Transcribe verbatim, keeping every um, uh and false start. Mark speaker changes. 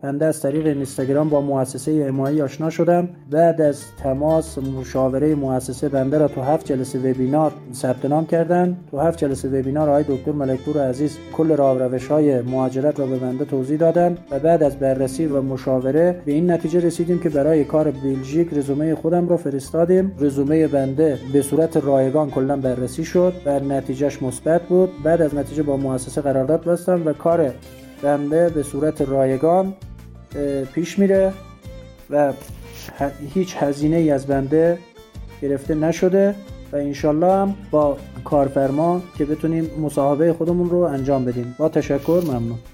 Speaker 1: بنده از طریق اینستاگرام با مؤسسه امایی آشنا شدم. بعد از تماس مشاوره مؤسسه بنده را تو هفت جلسه وبینار ثبت نام کردن. تو هفت جلسه وبینار آقای دکتر ملکپور عزیز کل راه و روش‌های مهاجرت را به بنده توضیح دادن و بعد از بررسی و مشاوره به این نتیجه رسیدیم که برای کار بلژیک رزومه خودم رو فرستادیم. رزومه بنده به صورت رایگان کلا بررسی شد و نتیجهش مثبت بود. بعد از نتیجه با مؤسسه قرارداد بستم و کار بنده به صورت رایگان پیش میره و هیچ هزینه ای از بنده گرفته نشده و انشالله هم با کارفرما که بتونیم مصاحبه خودمون رو انجام بدیم. با تشکر، ممنون.